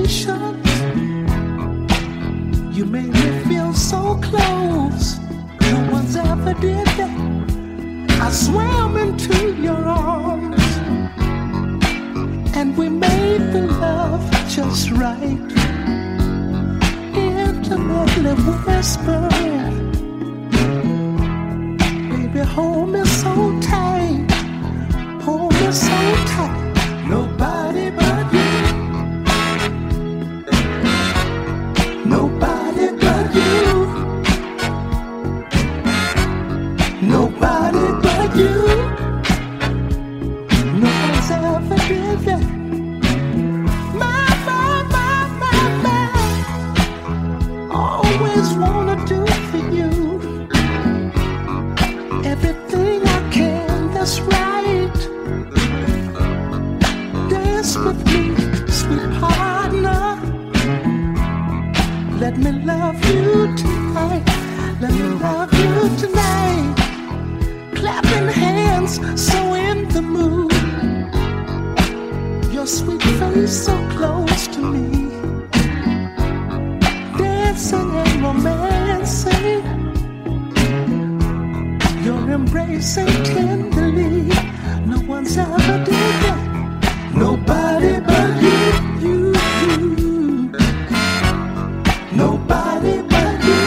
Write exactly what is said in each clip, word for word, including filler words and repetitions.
sensations. You made me feel so close. No one's ever did that. I swam into your arms, and we made the love just right. Intimately whispering, baby, hold me so tight, hold me so tight. Nobody but you, nobody but you, nobody but you. No one's ever did that. My, my, my, my, my. Always wanna do for you everything I can, that's right. Dance with me, sweet partner. Let me love you tonight. Let me love you tonight. Clapping hands, so in the mood. Your sweet face so close to me. Dancing and romancing. You're embracing tenderly. No one's ever did that. Nobody but you, you, you. Nobody but you.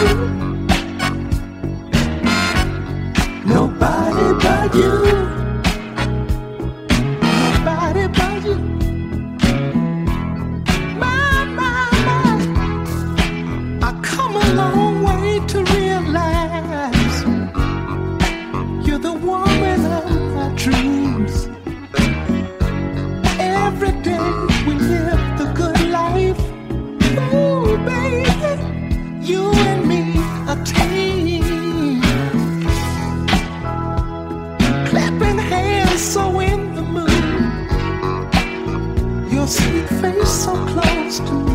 Nobody but you. Nobody but you. My, my, my. I come a long way to realize you're the woman of my dreams. Every day we live the good life. Ooh, baby, you and me a team. Clapping hands, so in the mood. Your sweet face so close to me.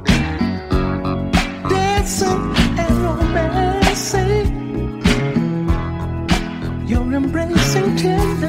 Dancing and romancing. You're embracing tender.